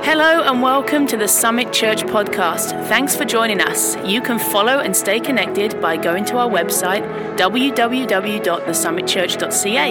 Hello and welcome to the Summit Church podcast. Thanks for joining us. You can follow and stay connected by going to our website, www.thesummitchurch.ca.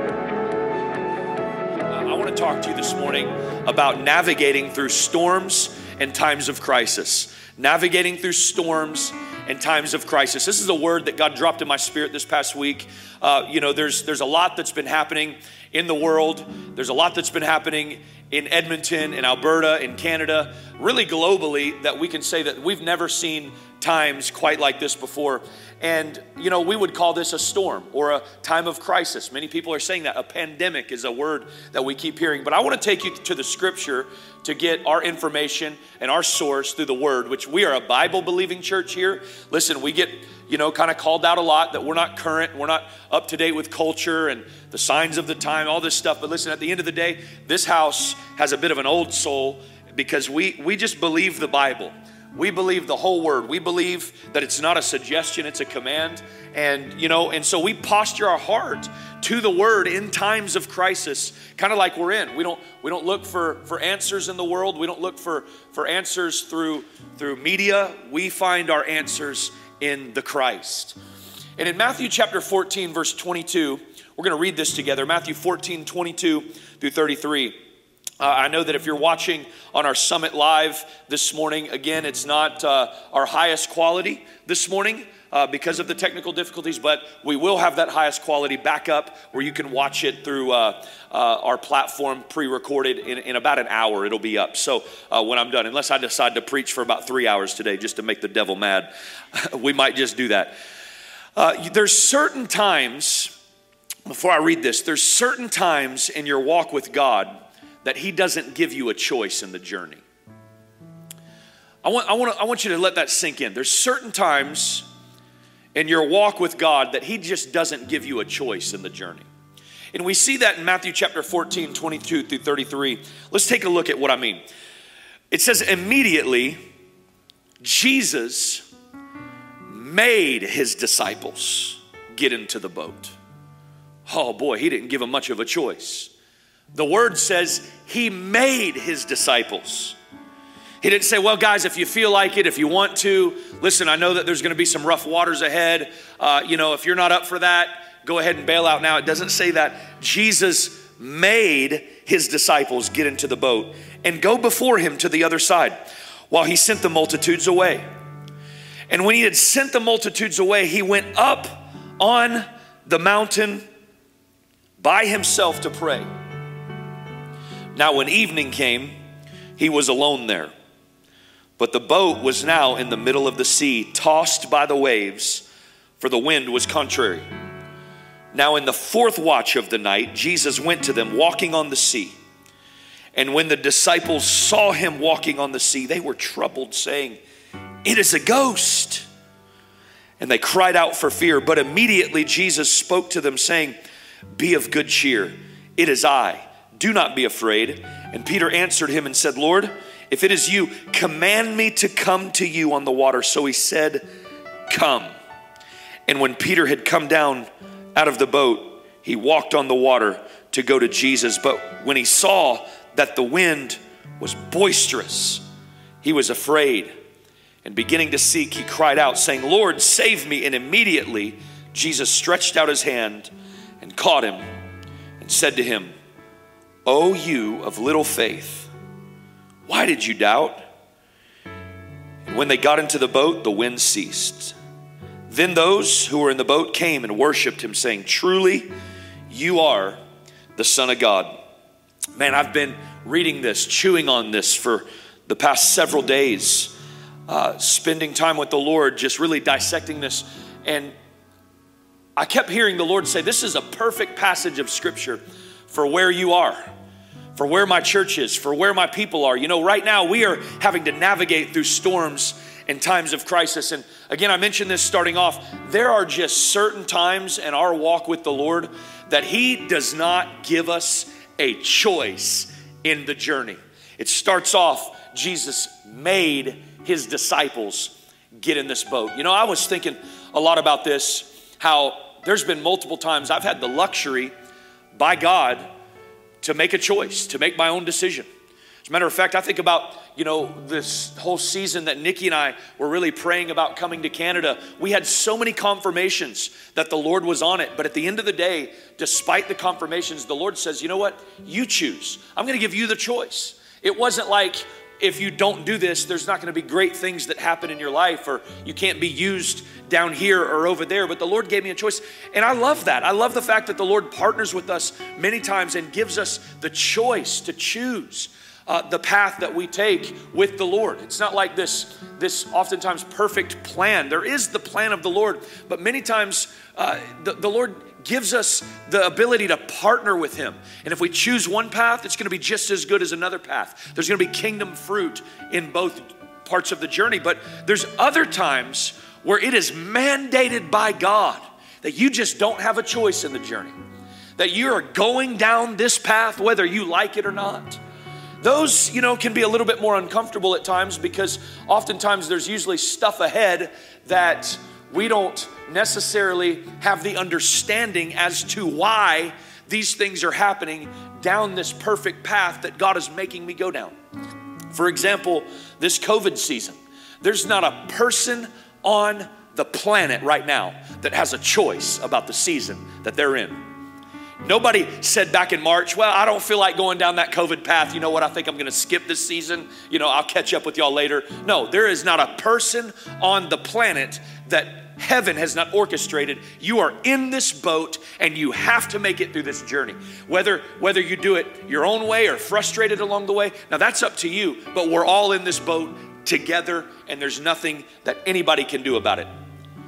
I want to talk to you this morning about navigating through storms and times of crisis. Navigating through storms and times of crisis. This is a word that God dropped in my spirit this past week. There's a lot that's been happening in the world. There's a lot that's been happening in Edmonton, in Alberta, in Canada, really globally, that we can say that we've never seen times quite like this before. And, we would call this a storm or a time of crisis. Many people are saying that. A pandemic is a word that we keep hearing. But I want to take you to the scripture to get our information and our source through the word, which we are a Bible-believing church here. Listen, we get, kind of called out a lot that we're not current, we're not up to date with culture and the signs of the time, all this stuff. But listen, at the end of the day, this house has a bit of an old soul because we just believe the Bible. We believe the whole word. We believe that it's not a suggestion, it's a command. And so we posture our heart to the word in times of crisis, kind of like we're in. We don't look for answers in the world. We don't look for answers through media. We find our answers in the Christ. And in Matthew chapter 14, verse 22, we're going to read this together. Matthew 14, 22 through 33. I know that if you're watching on our Summit Live this morning, again, it's not our highest quality this morning because of the technical difficulties, but we will have that highest quality back up where you can watch it through our platform pre-recorded in about an hour. It'll be up. So when I'm done, unless I decide to preach for about 3 hours today just to make the devil mad, we might just do that. There's certain times, before I read this, there's certain times in your walk with God that he doesn't give you a choice in the journey. I want you to let that sink in. There's certain times in your walk with God that he just doesn't give you a choice in the journey. And we see that in Matthew chapter 14, 22 through 33. Let's take a look at what I mean. It says, immediately, Jesus made his disciples get into the boat. Oh boy, he didn't give them much of a choice. The word says he made his disciples. He didn't say, well, guys, if you feel like it, if you want to, listen, I know that there's going to be some rough waters ahead. If you're not up for that, go ahead and bail out now. It doesn't say that. Jesus made his disciples get into the boat and go before him to the other side while he sent the multitudes away. And when he had sent the multitudes away, he went up on the mountain by himself to pray. Now when evening came, he was alone there. But the boat was now in the middle of the sea, tossed by the waves, for the wind was contrary. Now in the fourth watch of the night, Jesus went to them walking on the sea. And when the disciples saw him walking on the sea, they were troubled, saying, "It is a ghost." And they cried out for fear. But immediately Jesus spoke to them, saying, "Be of good cheer. It is I. Do not be afraid." And Peter answered him and said, "Lord, if it is you, command me to come to you on the water." So he said, "Come." And when Peter had come down out of the boat, he walked on the water to go to Jesus. But when he saw that the wind was boisterous, he was afraid. And beginning to sink, he cried out, saying, "Lord, save me." And immediately Jesus stretched out his hand and caught him and said to him, "O you of little faith, why did you doubt?" And when they got into the boat, the wind ceased. Then those who were in the boat came and worshiped him, saying, "Truly, you are the Son of God." Man, I've been reading this, chewing on this for the past several days, spending time with the Lord, just really dissecting this. And I kept hearing the Lord say, this is a perfect passage of scripture for where you are, for where my church is, for where my people are. Right now we are having to navigate through storms and times of crisis. And again, I mentioned this starting off. There are just certain times in our walk with the Lord that he does not give us a choice in the journey. It starts off, Jesus made his disciples get in this boat. I was thinking a lot about this, how there's been multiple times I've had the luxury by God to make a choice, to make my own decision. As a matter of fact, I think about, this whole season that Nikki and I were really praying about coming to Canada. We had so many confirmations that the Lord was on it. But at the end of the day, despite the confirmations, the Lord says, you know what? You choose. I'm going to give you the choice. It wasn't like, if you don't do this, there's not going to be great things that happen in your life, or you can't be used down here or over there. But the Lord gave me a choice. And I love that. I love the fact that the Lord partners with us many times and gives us the choice to choose the path that we take with the Lord. It's not like this oftentimes perfect plan. There is the plan of the Lord, but many times the Lord gives us the ability to partner with him. And if we choose one path, it's going to be just as good as another path. There's going to be kingdom fruit in both parts of the journey, but there's other times where it is mandated by God that you just don't have a choice in the journey, that you are going down this path whether you like it or not. Those, can be a little bit more uncomfortable at times, because oftentimes there's usually stuff ahead that we don't necessarily have the understanding as to why these things are happening down this perfect path that God is making me go down. For example, this COVID season, there's not a person on the planet right now that has a choice about the season that they're in. Nobody said back in March, well, I don't feel like going down that COVID path. You know what? I think I'm going to skip this season. I'll catch up with y'all later. No, there is not a person on the planet that heaven has not orchestrated. You are in this boat and you have to make it through this journey. Whether you do it your own way or frustrated along the way, now that's up to you, but we're all in this boat together and there's nothing that anybody can do about it.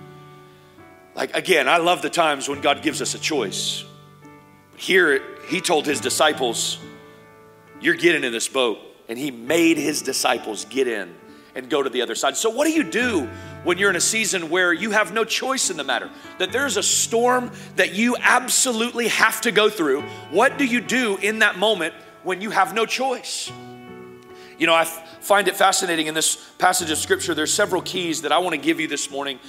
Like, again, I love the times when God gives us a choice. Here, he told his disciples, you're getting in this boat. And he made his disciples get in and go to the other side. So what do you do when you're in a season where you have no choice in the matter? That there's a storm that you absolutely have to go through. What do you do in that moment when you have no choice? I find it fascinating in this passage of scripture. There's several keys that I want to give you this morning.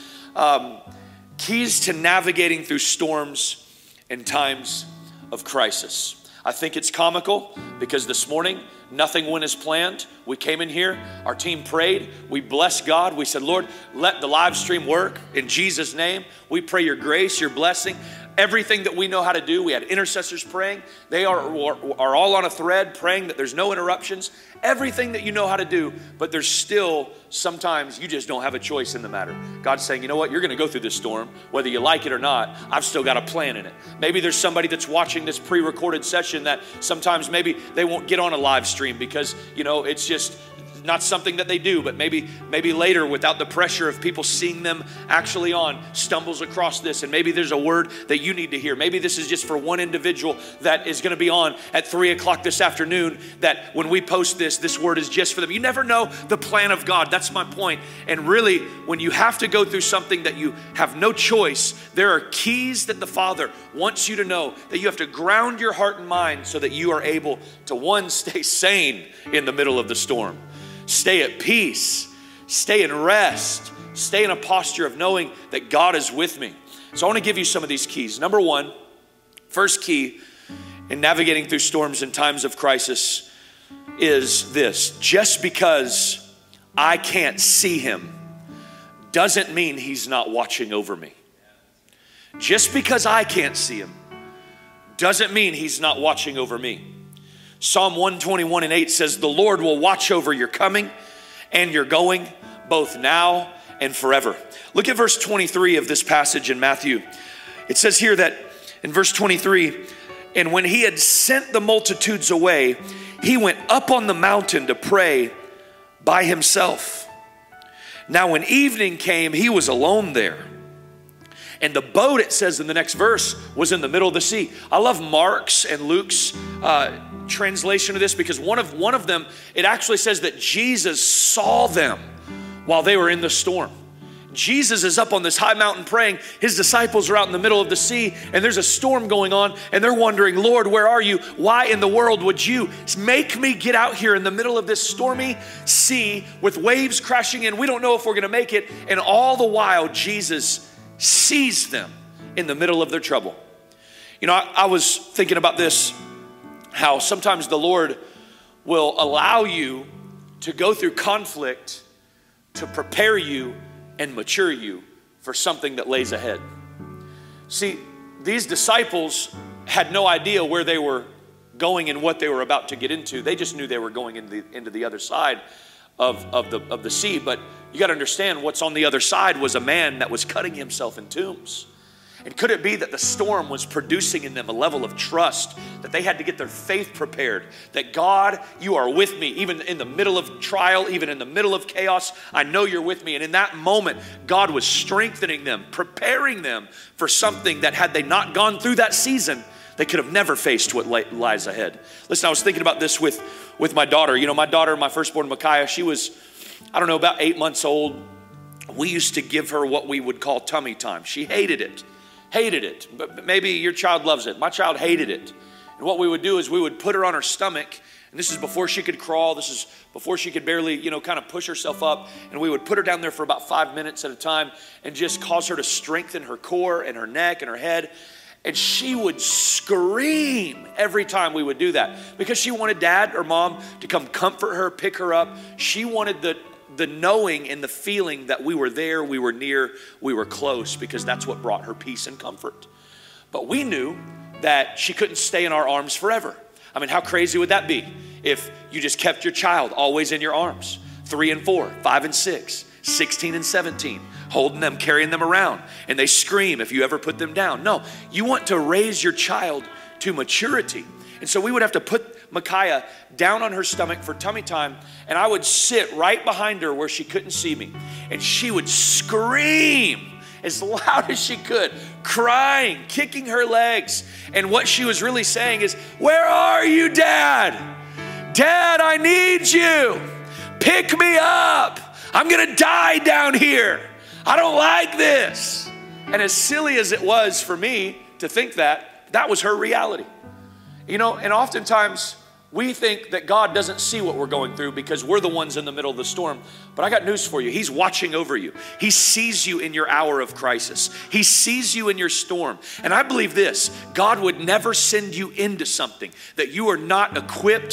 Keys to navigating through storms and times of crisis. I think it's comical because this morning, nothing went as planned. We came in here, our team prayed, we blessed God. We said, Lord, let the live stream work in Jesus' name. We pray your grace, your blessing. Everything that we know how to do, we had intercessors praying. They are all on a thread praying that there's no interruptions. Everything that you know how to do, but there's still sometimes you just don't have a choice in the matter. God's saying, you know what, you're going to go through this storm, whether you like it or not. I've still got a plan in it. Maybe there's somebody that's watching this pre-recorded session that sometimes maybe they won't get on a live stream because, it's just not something that they do, but maybe later, without the pressure of people seeing them actually on, stumbles across this, and maybe there's a word that you need to hear. Maybe this is just for one individual that is going to be on at 3:00 this afternoon, that when we post this word is just for them. You never know the plan of God. That's my point. And really, when you have to go through something that you have no choice, there are keys that the Father wants you to know, that you have to ground your heart and mind so that you are able to, one, stay sane in the middle of the storm. Stay at peace, stay in rest, stay in a posture of knowing that God is with me. So I want to give you some of these keys. Number one, first key in navigating through storms and times of crisis is this: just because I can't see him doesn't mean he's not watching over me. Just because I can't see him doesn't mean he's not watching over me. Psalm 121:8 says, the Lord will watch over your coming and your going, both now and forever. Look at verse 23 of this passage in Matthew. It says here that in verse 23, and when he had sent the multitudes away, he went up on the mountain to pray by himself. Now when evening came, he was alone there. And the boat, it says in the next verse, was in the middle of the sea. I love Mark's and Luke's translation of this, because one of them, it actually says that Jesus saw them while they were in the storm. Jesus is up on this high mountain praying. His disciples are out in the middle of the sea, and there's a storm going on, and they're wondering, Lord, where are you? Why in the world would you make me get out here in the middle of this stormy sea with waves crashing in? We don't know if we're going to make it. And all the while, Jesus sees them in the middle of their trouble. I was thinking about this, how sometimes the Lord will allow you to go through conflict to prepare you and mature you for something that lays ahead. See, these disciples had no idea where they were going and what they were about to get into. They just knew they were going into the other side of the sea. But you got to understand, what's on the other side was a man that was cutting himself in tombs. And could it be that the storm was producing in them a level of trust, that they had to get their faith prepared, that God, you are with me, even in the middle of trial, even in the middle of chaos, I know you're with me. And in that moment, God was strengthening them, preparing them for something that had they not gone through that season, they could have never faced what lies ahead. Listen, I was thinking about this with my daughter. You know, my daughter, my firstborn, Micaiah, she was, I don't know, about 8 months old. We used to give her what we would call tummy time. She hated it. But maybe your child loves it. My child hated it. And what we would do is we would put her on her stomach, and this is before she could crawl. This is before she could barely, kind of push herself up. And we would put her down there for about 5 minutes at a time and just cause her to strengthen her core and her neck and her head. And she would scream every time we would do that because she wanted dad or mom to come comfort her, pick her up. She wanted the knowing and the feeling that we were there, we were near, we were close, because that's what brought her peace and comfort. But we knew that she couldn't stay in our arms forever. I mean, how crazy would that be if you just kept your child always in your arms? 3 and 4, 5 and 6, 16 and 17, holding them, carrying them around, and they scream if you ever put them down. No, you want to raise your child to maturity. And so we would have to put Micaiah down on her stomach for tummy time, and I would sit right behind her where she couldn't see me, and she would scream as loud as she could, crying, kicking her legs. And what she was really saying is, "Where are you, Dad? Dad, I need you. Pick me up. I'm gonna die down here. I don't like this." And as silly as it was for me to think that was her reality. And oftentimes we think that God doesn't see what we're going through because we're the ones in the middle of the storm. But I got news for you. He's watching over you. He sees you in your hour of crisis. He sees you in your storm. And I believe this: God would never send you into something that you are not equipped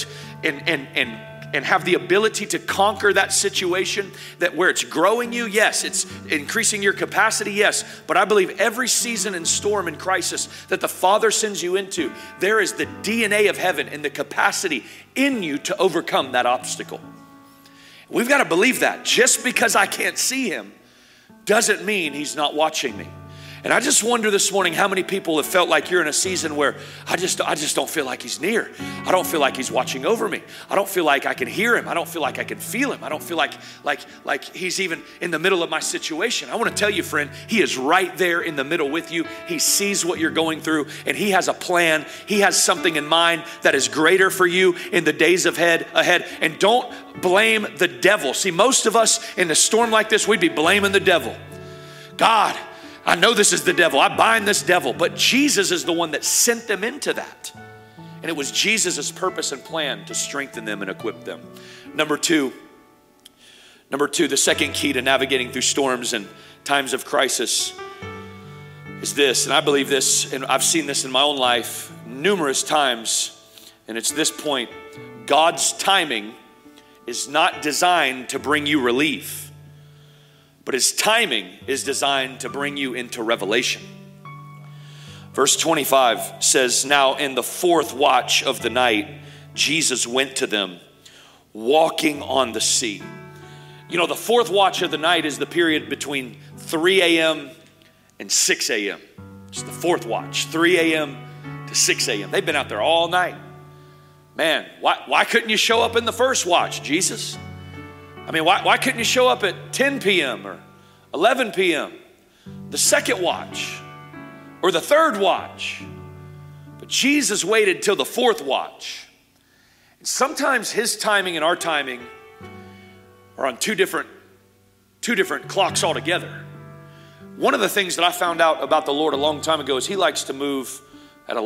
and have the ability to conquer that situation, that where it's growing you, yes, it's increasing your capacity, yes. But I believe every season and storm and crisis that the Father sends you into, there is the DNA of heaven and the capacity in you to overcome that obstacle. We've got to believe that. Just because I can't see him doesn't mean he's not watching me. And I just wonder this morning how many people have felt like you're in a season where I just don't feel like he's near. I don't feel like he's watching over me. I don't feel like I can hear him. I don't feel like I can feel him. I don't feel like he's even in the middle of my situation. I want to tell you, friend, he is right there in the middle with you. He sees what you're going through, and he has a plan. He has something in mind that is greater for you in the days ahead. And don't blame the devil. See, most of us in a storm like this, we'd be blaming the devil. God, I know this is the devil. I bind this devil. But Jesus is the one that sent them into that. And it was Jesus' purpose and plan to strengthen them and equip them. Number two, the second key to navigating through storms and times of crisis is this. And I believe this, and I've seen this in my own life numerous times. And it's this point: God's timing is not designed to bring you relief, but his timing is designed to bring you into revelation. Verse 25 says, "Now in the fourth watch of the night, Jesus went to them, walking on the sea." The fourth watch of the night is the period between 3 a.m. and 6 a.m. It's the fourth watch, 3 a.m. to 6 a.m. They've been out there all night. Man, why couldn't you show up in the first watch, Jesus? I mean, why couldn't you show up at 10 p.m. or 11 p.m., the second watch, or the third watch? But Jesus waited till the fourth watch. And sometimes his timing and our timing are on two different clocks altogether. One of the things that I found out about the Lord a long time ago is he likes to move at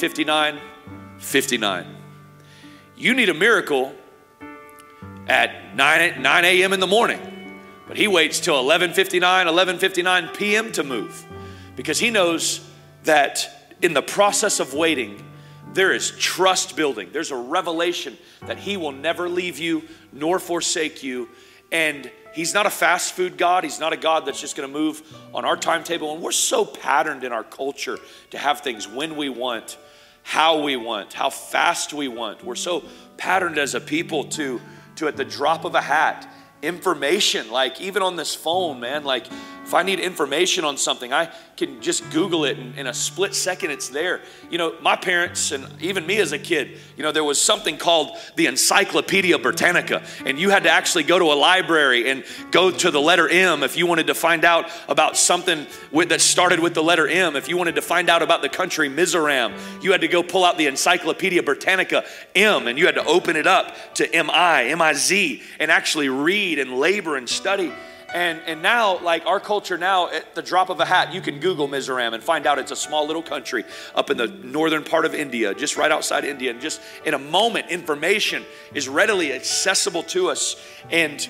11:59. You need a miracle at 9 a.m. in the morning. But he waits till 11:59 p.m. to move, because he knows that in the process of waiting, there is trust building. There's a revelation that he will never leave you nor forsake you. And he's not a fast food God. He's not a God that's just going to move on our timetable. And we're so patterned in our culture to have things when we want, how we want, how fast we want. We're so patterned as a people to at the drop of a hat, information, like even on this phone, man, like if I need information on something, I can just Google it and in a split second it's there. You know, my parents and even me as a kid, you know, there was something called the Encyclopedia Britannica, and you had to actually go to a library and go to the letter M if you wanted to find out about something that started with the letter M. If you wanted to find out about the country Mizoram, you had to go pull out the Encyclopedia Britannica M, and you had to open it up to M-I-Z and actually read and labor and study. And now, like our culture now, at the drop of a hat, you can Google Mizoram and find out it's a small little country up in the northern part of India, just right outside India. And just in a moment, information is readily accessible to us. And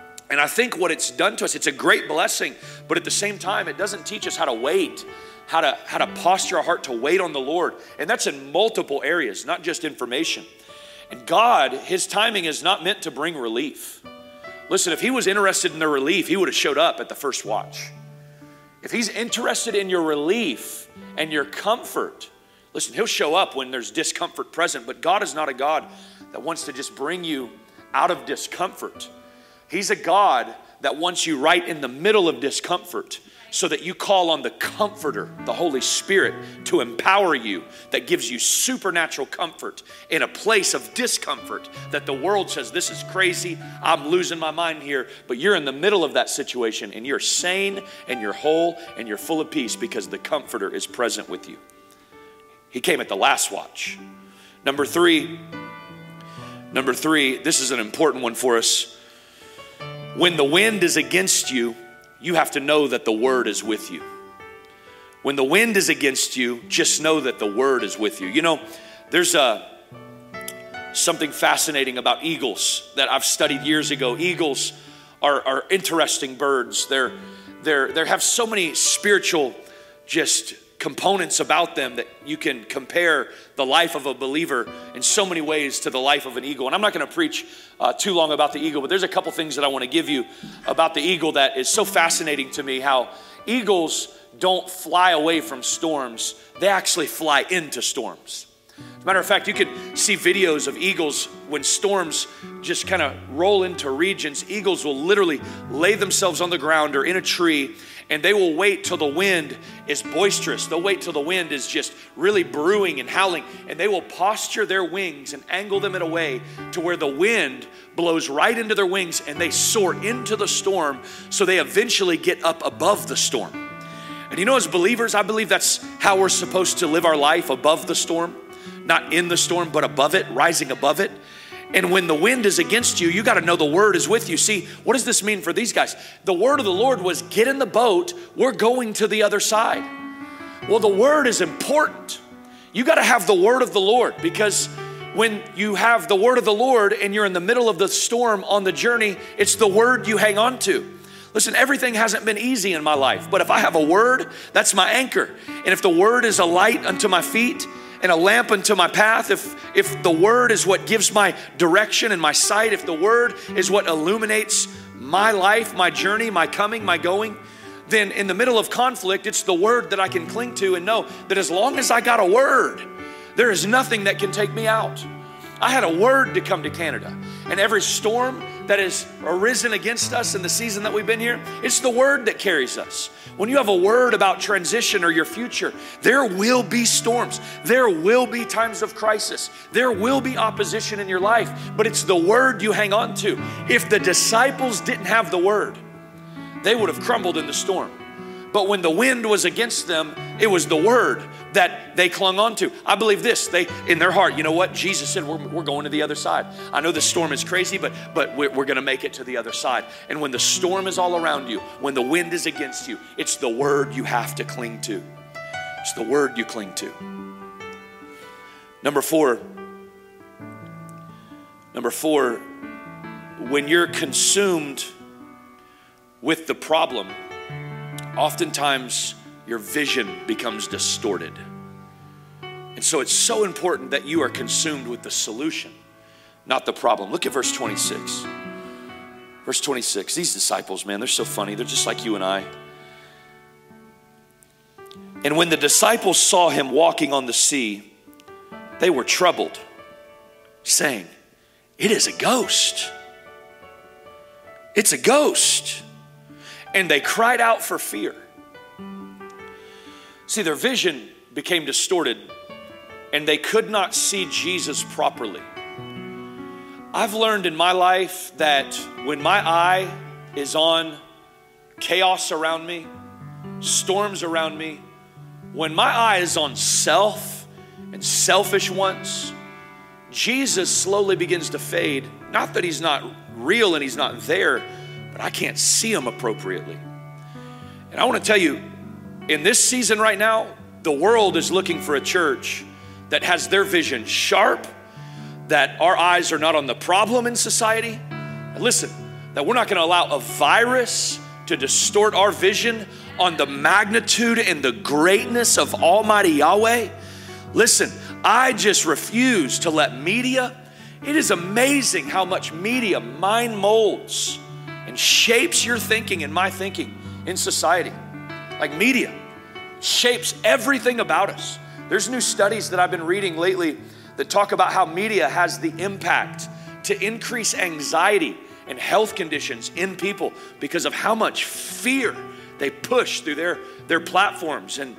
I think what it's done to us, it's a great blessing, but at the same time, it doesn't teach us how to wait, how to posture our heart to wait on the Lord. And that's in multiple areas, not just information. And God, his timing is not meant to bring relief. Listen, if he was interested in the relief, he would have showed up at the first watch. If he's interested in your relief and your comfort, listen, he'll show up when there's discomfort present. But God is not a God that wants to just bring you out of discomfort. He's a God that wants you right in the middle of discomfort so that you call on the Comforter, the Holy Spirit, to empower you, that gives you supernatural comfort in a place of discomfort that the world says, this is crazy, I'm losing my mind here. But you're in the middle of that situation and you're sane and you're whole and you're full of peace because the Comforter is present with you. He came at the last watch. Number three, this is an important one for us. When the wind is against you, you have to know that the word is with you. When the wind is against you, just know that the word is with you. You know, there's something fascinating about eagles that I've studied years ago. Eagles are interesting birds. They have so many spiritual just components about them that you can compare the life of a believer in so many ways to the life of an eagle. And I'm not going to preach too long about the eagle, but there's a couple things that I want to give you about the eagle that is so fascinating to me, how eagles don't fly away from storms. They actually fly into storms. As a matter of fact, you can see videos of eagles when storms just kind of roll into regions. Eagles will literally lay themselves on the ground or in a tree, and they will wait till the wind is boisterous. They'll wait till the wind is just really brewing and howling, and they will posture their wings and angle them in a way to where the wind blows right into their wings and they soar into the storm so they eventually get up above the storm. And you know, as believers, I believe that's how we're supposed to live our life, above the storm. Not in the storm, but above it, rising above it. And when the wind is against you, you got to know the word is with you. See, what does this mean for these guys? The word of the Lord was, get in the boat, we're going to the other side. Well, the word is important. You got to have the word of the Lord, because when you have the word of the Lord and you're in the middle of the storm on the journey, it's the word you hang on to. Listen, everything hasn't been easy in my life, but if I have a word, that's my anchor. And if the word is a light unto my feet and a lamp unto my path, if the word is what gives my direction and my sight, if the word is what illuminates my life, my journey, my coming, my going, then in the middle of conflict, it's the word that I can cling to and know that as long as I got a word, there is nothing that can take me out. I had a word to come to Canada, and every storm that has arisen against us in the season that we've been here, it's the word that carries us. When you have a word about transition or your future, there will be storms. There will be times of crisis. There will be opposition in your life, but it's the word you hang on to. If the disciples didn't have the word, they would have crumbled in the storm. But when the wind was against them, it was the word that they clung on to. I believe this, they, in their heart, you know what? Jesus said, we're going to the other side. I know the storm is crazy, but we're going to make it to the other side. And when the storm is all around you, when the wind is against you, it's the word you have to cling to. It's the word you cling to. Number four, when you're consumed with the problem, oftentimes your vision becomes distorted. And so it's so important that you are consumed with the solution, not the problem. Look at verse 26. Verse 26, these disciples, man, they're so funny. They're just like you and I. And when the disciples saw him walking on the sea, they were troubled, saying, "It is a ghost. It's a ghost." And they cried out for fear. See, their vision became distorted and they could not see Jesus properly. I've learned in my life that when my eye is on chaos around me, storms around me, when my eye is on self and selfish wants, Jesus slowly begins to fade. Not that he's not real and he's not there, but I can't see him appropriately. And I want to tell you, in this season right now, the world is looking for a church that has their vision sharp, that our eyes are not on the problem in society. And listen, that we're not going to allow a virus to distort our vision on the magnitude and the greatness of Almighty Yahweh. Listen, I just refuse to let media. It is amazing how much media mind molds and shapes your thinking and my thinking in society. Like media shapes everything about us. There's new studies that I've been reading lately that talk about how media has the impact to increase anxiety and health conditions in people because of how much fear they push through their platforms. And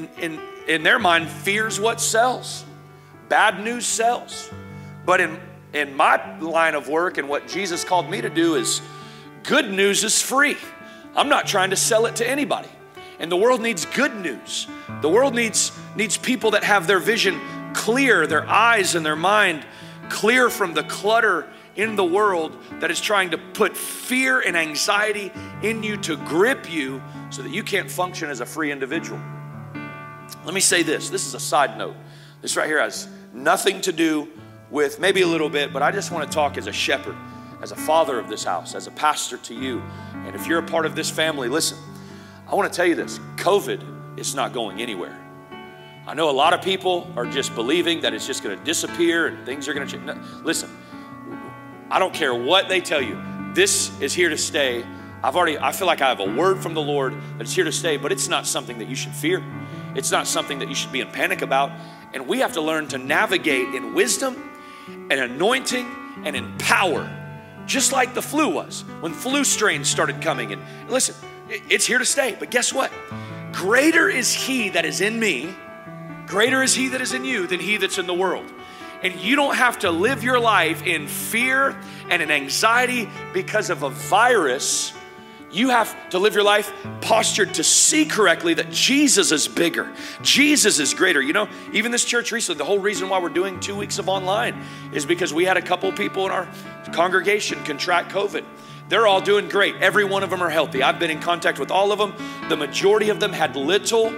in their mind, fear's what sells. Bad news sells. But in my line of work and what Jesus called me to do is good news is free. I'm not trying to sell it to anybody. And the world needs good news. The world needs people that have their vision clear, their eyes and their mind clear from the clutter in the world that is trying to put fear and anxiety in you to grip you so that you can't function as a free individual. Let me say this. This is a side note. This right here has nothing to do with, maybe a little bit, but I just want to talk as a shepherd, as a father of this house, as a pastor to you. And if you're a part of this family, listen, I want to tell you this. COVID is not going anywhere. I know a lot of people are just believing that it's just going to disappear and things are going to change. No, listen, I don't care what they tell you. This is here to stay. I feel like I have a word from the Lord that it's here to stay, but it's not something that you should fear. It's not something that you should be in panic about. And we have to learn to navigate in wisdom and anointing and in power, just like the flu was when flu strains started coming. And listen, it's here to stay, but guess what? Greater is he that is in me, greater is he that is in you than he that's in the world. And you don't have to live your life in fear and in anxiety because of a virus. You have to live your life postured to see correctly that Jesus is bigger. Jesus is greater. You know, even this church recently, the whole reason why we're doing 2 weeks of online is because we had a couple people in our congregation contract COVID. They're all doing great. Every one of them are healthy. I've been in contact with all of them. The majority of them had little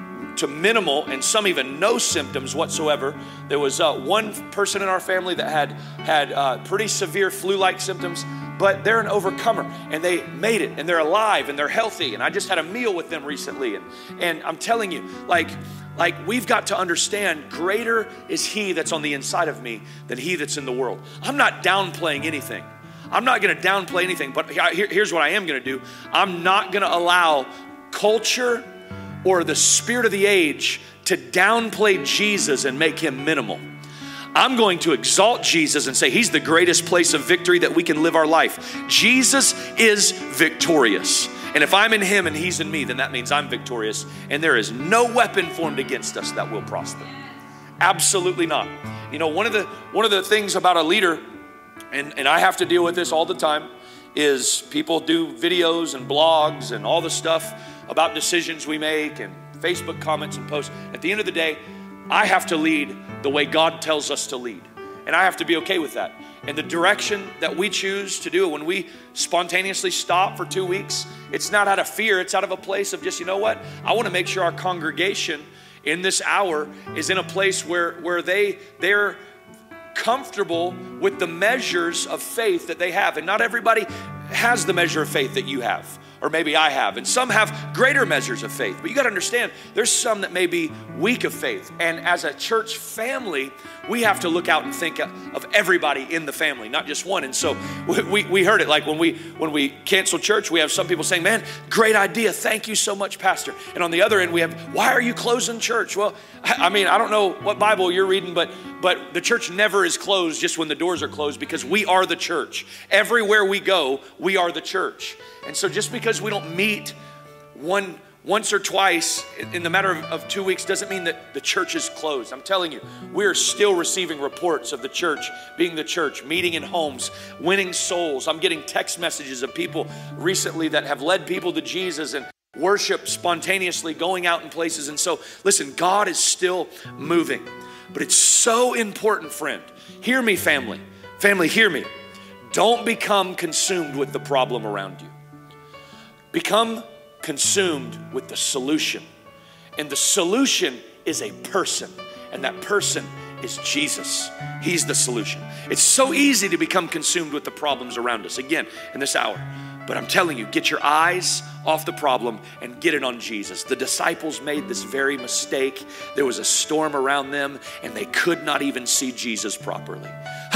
to minimal and some even no symptoms whatsoever. There was one person in our family that had pretty severe flu-like symptoms, but they're an overcomer and they made it and they're alive and they're healthy. And I just had a meal with them recently. And I'm telling you, like we've got to understand greater is he that's on the inside of me than he that's in the world. I'm not downplaying anything. I'm not going to downplay anything, but here's what I am going to do. I'm not going to allow culture or the spirit of the age to downplay Jesus and make him minimal. I'm going to exalt Jesus and say he's the greatest place of victory that we can live our life. Jesus is victorious. And if I'm in him and he's in me, then that means I'm victorious. And there is no weapon formed against us that will prosper. Absolutely not. You know, one of the things about a leader, and I have to deal with this all the time, is people do videos and blogs and all the stuff about decisions we make and Facebook comments and posts. At the end of the day, I have to lead the way God tells us to lead. And I have to be okay with that. And the direction that we choose to do, when we spontaneously stop for 2 weeks, it's not out of fear, it's out of a place of just, you know what? I want to make sure our congregation in this hour is in a place where they're comfortable with the measures of faith that they have. And not everybody has the measure of faith that you have or maybe I have. And some have greater measures of faith. But you got to understand, there's some that may be weak of faith. And as a church family, we have to look out and think of everybody in the family, not just one. And so we heard it, like when we canceled church, we have some people saying, man, great idea. Thank you so much, Pastor. And on the other end, we have, why are you closing church? Well, I mean, I don't know what Bible you're reading, but the church never is closed just when the doors are closed, because we are the church. Everywhere we go, we are the church. And so just because we don't meet once or twice in the matter of 2 weeks doesn't mean that the church is closed. I'm telling you, we are still receiving reports of the church being the church, meeting in homes, winning souls. I'm getting text messages of people recently that have led people to Jesus and worship spontaneously, going out in places. And so, listen, God is still moving. But it's so important, friend. Hear me, family. Family, hear me. Don't become consumed with the problem around you. Become consumed with the solution. And the solution is a person. And that person is Jesus. He's the solution. It's so easy to become consumed with the problems around us, again, in this hour. But I'm telling you, get your eyes off the problem and get it on Jesus. The disciples made this very mistake. There was a storm around them and they could not even see Jesus properly.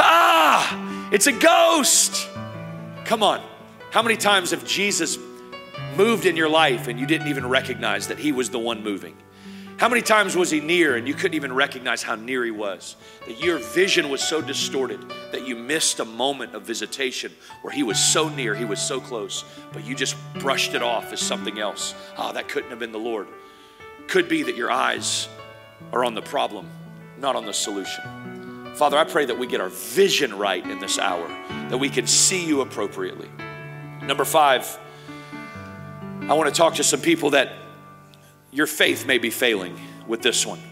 It's a ghost. Come on. How many times have Jesus moved in your life and you didn't even recognize that he was the one moving? How many times was he near and you couldn't even recognize how near he was? That your vision was so distorted that you missed a moment of visitation where he was so near, he was so close, but you just brushed it off as something else. That couldn't have been the Lord. Could be that your eyes are on the problem, not on the solution. Father, I pray that we get our vision right in this hour, that we can see you appropriately. Number 5, I want to talk to some people that your faith may be failing with this one.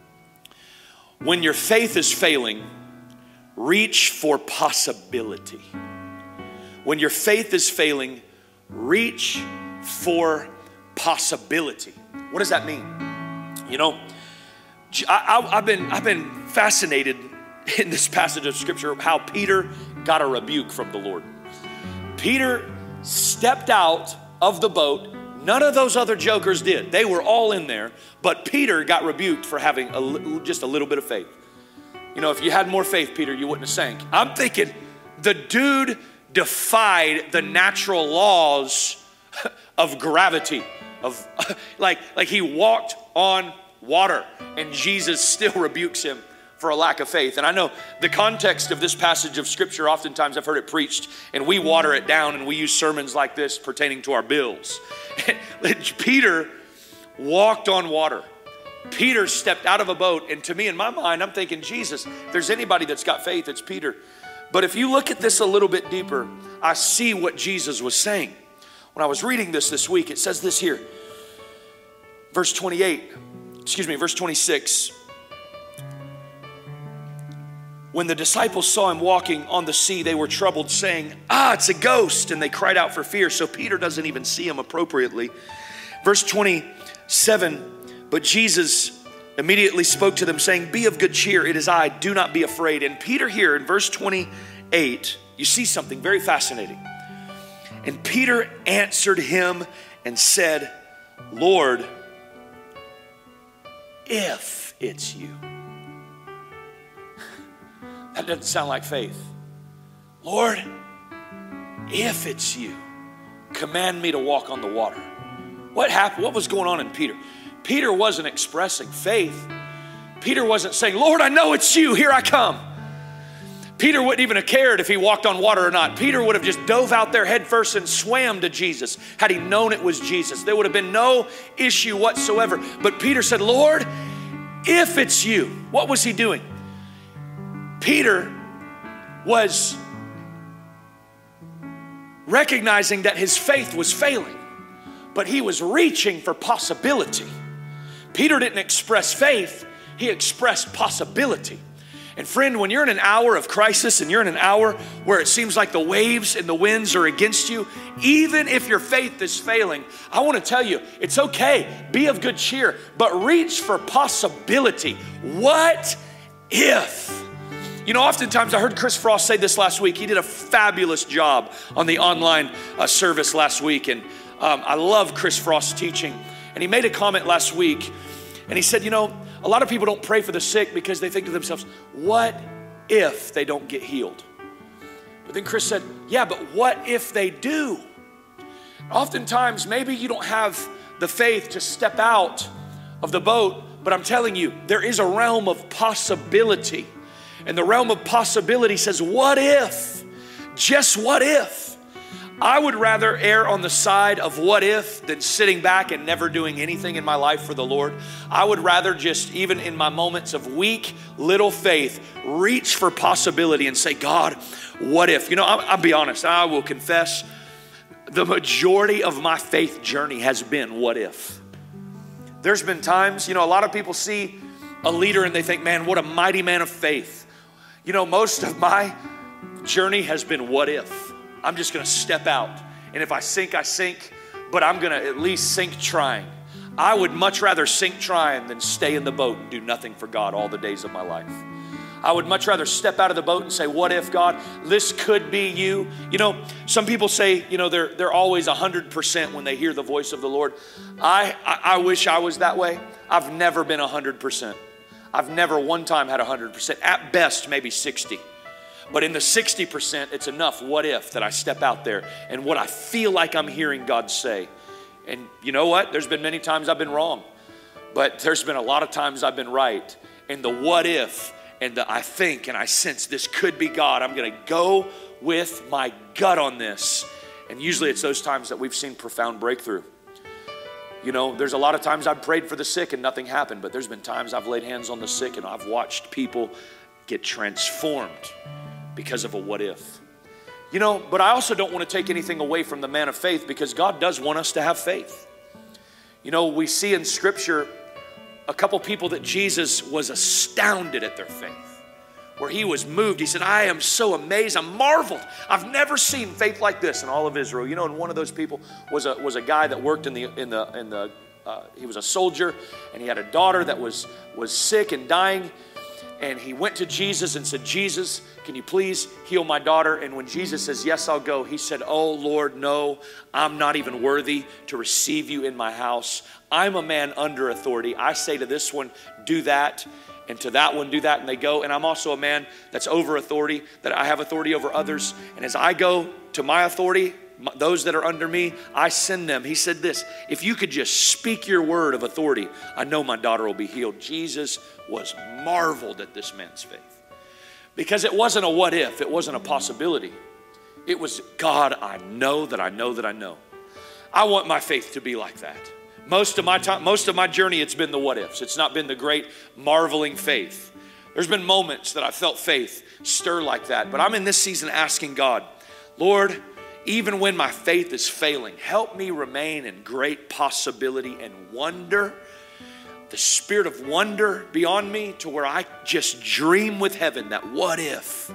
When your faith is failing, reach for possibility. When your faith is failing, reach for possibility. What does that mean? You know, I've been fascinated in this passage of scripture how Peter got a rebuke from the Lord. Peter stepped out of the boat. None of those other jokers did. They were all in there, but Peter got rebuked for having just a little bit of faith. You know, if you had more faith, Peter, you wouldn't have sank. I'm thinking the dude defied the natural laws of gravity, of like he walked on water, and Jesus still rebukes him for a lack of faith. And I know the context of this passage of scripture, oftentimes I've heard it preached and we water it down and we use sermons like this pertaining to our bills. Peter walked on water. Peter stepped out of a boat, and to me, in my mind, I'm thinking, Jesus, if there's anybody that's got faith, it's Peter. But if you look at this a little bit deeper, I see what Jesus was saying. When I was reading this week, it says this here. Verse 26. When the disciples saw him walking on the sea, they were troubled, saying, it's a ghost. And they cried out for fear. So Peter doesn't even see him appropriately. Verse 27, but Jesus immediately spoke to them, saying, be of good cheer, it is I, do not be afraid. And Peter here in verse 28, you see something very fascinating. And Peter answered him and said, Lord, if it's you. That doesn't sound like faith. Lord, if it's you, command me to walk on the water. What happened? What was going on in Peter? Peter wasn't expressing faith. Peter wasn't saying, Lord, I know it's you, here I come. Peter wouldn't even have cared if he walked on water or not. Peter would have just dove out there head first and swam to Jesus had he known it was Jesus. There would have been no issue whatsoever. But Peter said, Lord, if it's you. What was he doing? Peter was recognizing that his faith was failing, but he was reaching for possibility. Peter didn't express faith, he expressed possibility. And friend, when you're in an hour of crisis and you're in an hour where it seems like the waves and the winds are against you, even if your faith is failing, I want to tell you, it's okay. Be of good cheer, but reach for possibility. What if? You know, oftentimes I heard Chris Frost say this last week. He did a fabulous job on the online service last week. And I love Chris Frost's teaching. And he made a comment last week. And he said, a lot of people don't pray for the sick because they think to themselves, what if they don't get healed? But then Chris said, yeah, but what if they do? Oftentimes, maybe you don't have the faith to step out of the boat, but I'm telling you, there is a realm of possibility. And the realm of possibility says, what if? Just what if? I would rather err on the side of what if than sitting back and never doing anything in my life for the Lord. I would rather just, even in my moments of weak, little faith, reach for possibility and say, God, what if? I'll be honest, I will confess, the majority of my faith journey has been what if. There's been times, a lot of people see a leader and they think, man, what a mighty man of faith. Most of my journey has been what if. I'm just gonna step out. And if I sink, I sink, but I'm gonna at least sink trying. I would much rather sink trying than stay in the boat and do nothing for God all the days of my life. I would much rather step out of the boat and say, what if, God, this could be you? Some people say, they're always 100% when they hear the voice of the Lord. I wish I was that way. I've never been 100%. I've never one time had 100%. At best, maybe 60. But in the 60%, it's enough what if that I step out there and what I feel like I'm hearing God say. And you know what? There's been many times I've been wrong. But there's been a lot of times I've been right. And the what if and the I think and I sense this could be God. I'm going to go with my gut on this. And usually it's those times that we've seen profound breakthrough. There's a lot of times I've prayed for the sick and nothing happened. But there's been times I've laid hands on the sick and I've watched people get transformed because of a what if. But I also don't want to take anything away from the man of faith because God does want us to have faith. We see in Scripture a couple people that Jesus was astounded at their faith, where he was moved. He said, I am so amazed, I'm marveled. I've never seen faith like this in all of Israel. And one of those people was a guy that worked he was a soldier, and he had a daughter that was sick and dying. And he went to Jesus and said, Jesus, can you please heal my daughter? And when Jesus says, yes, I'll go, he said, oh, Lord, no, I'm not even worthy to receive you in my house. I'm a man under authority. I say to this one, do that, and to that one, do that, and they go. And I'm also a man that's over authority, that I have authority over others. And as I go to my authority, those that are under me, I send them. He said this, if you could just speak your word of authority, I know my daughter will be healed. Jesus was marveled at this man's faith. Because it wasn't a what if, it wasn't a possibility. It was, God, I know that I know that I know. I want my faith to be like that. Most of my journey, it's been the what ifs. It's not been the great marveling faith. There's been moments that I felt faith stir like that. But I'm in this season asking God, Lord, even when my faith is failing, help me remain in great possibility and wonder. The spirit of wonder beyond me to where I just dream with heaven that what if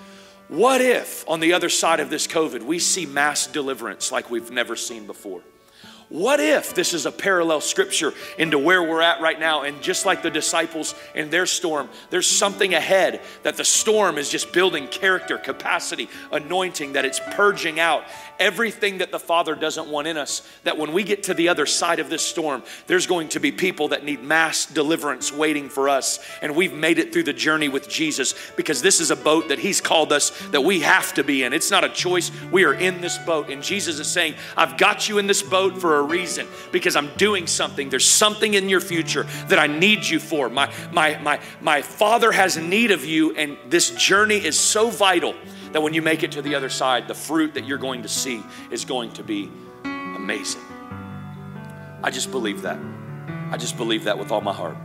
on the other side of this COVID, we see mass deliverance like we've never seen before. What if this is a parallel scripture into where we're at right now? And just like the disciples in their storm, there's something ahead that the storm is just building character, capacity, anointing, that it's purging out everything that the Father doesn't want in us. That when we get to the other side of this storm, there's going to be people that need mass deliverance waiting for us. And we've made it through the journey with Jesus because this is a boat that he's called us that we have to be in. It's not a choice. We are in this boat. And Jesus is saying, I've got you in this boat for a reason because I'm doing something. There's something in your future that I need you for. My Father has need of you, and this journey is so vital that when you make it to the other side, the fruit that you're going to see is going to be amazing. I just believe that. I just believe that with all my heart.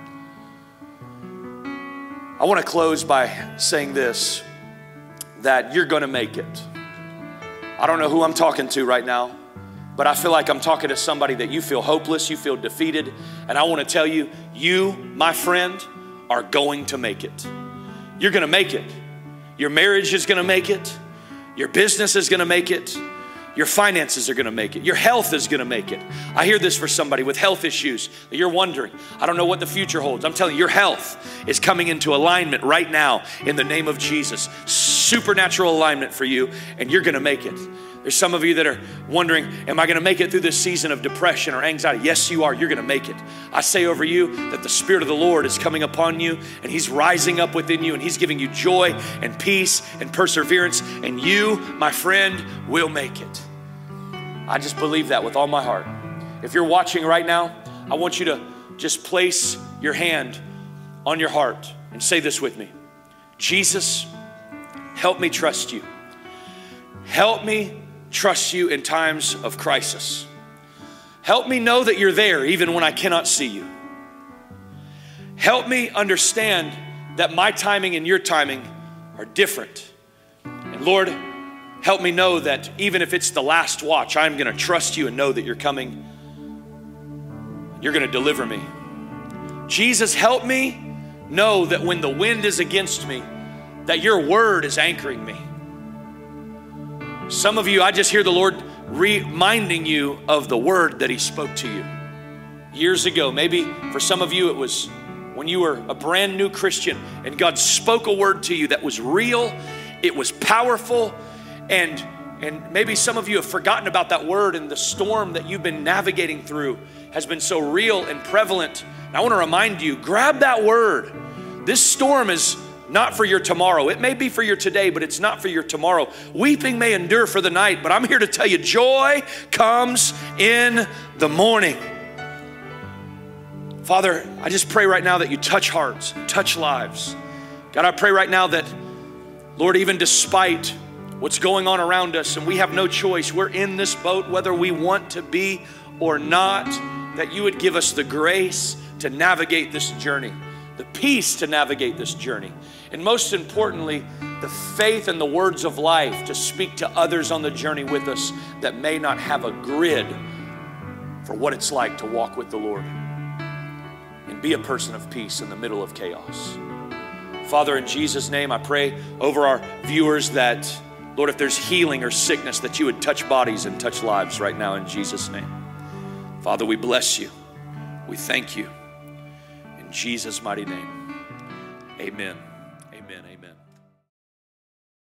I want to close by saying this, that you're going to make it. I don't know who I'm talking to right now, but I feel like I'm talking to somebody that you feel hopeless, you feel defeated, and I want to tell you, you, my friend, are going to make it. You're going to make it. Your marriage is going to make it. Your business is going to make it. Your finances are going to make it. Your health is going to make it. I hear this for somebody with health issues that you're wondering, I don't know what the future holds. I'm telling you, your health is coming into alignment right now in the name of Jesus. Supernatural alignment for you, and you're going to make it. There's some of you that are wondering, am I going to make it through this season of depression or anxiety? Yes, you are. You're going to make it. I say over you that the Spirit of the Lord is coming upon you, and He's rising up within you, and He's giving you joy and peace and perseverance, and you, my friend, will make it. I just believe that with all my heart. If you're watching right now, I want you to just place your hand on your heart and say this with me. Jesus, help me trust you. Help me trust you in times of crisis. Help me know that you're there even when I cannot see you. Help me understand that my timing and your timing are different. And Lord, help me know that even if it's the last watch, I'm going to trust you and know that you're coming. You're going to deliver me. Jesus, help me know that when the wind is against me, that your word is anchoring me. Some of you, I just hear the Lord reminding you of the word that He spoke to you years ago. Maybe for some of you, it was when you were a brand new Christian and God spoke a word to you that was real, it was powerful, and maybe some of you have forgotten about that word, and the storm that you've been navigating through has been so real and prevalent. And I want to remind you, grab that word. This storm is not for your tomorrow. It may be for your today, but it's not for your tomorrow. Weeping may endure for the night, but I'm here to tell you, joy comes in the morning. Father, I just pray right now that you touch hearts, touch lives. God, I pray right now that, Lord, even despite what's going on around us and we have no choice, we're in this boat whether we want to be or not, that you would give us the grace to navigate this journey, the peace to navigate this journey, and most importantly, the faith and the words of life to speak to others on the journey with us that may not have a grid for what it's like to walk with the Lord and be a person of peace in the middle of chaos. Father, in Jesus' name, I pray over our viewers that, Lord, if there's healing or sickness, that you would touch bodies and touch lives right now in Jesus' name. Father, we bless you. We thank you. In Jesus' mighty name, amen. Amen. Amen.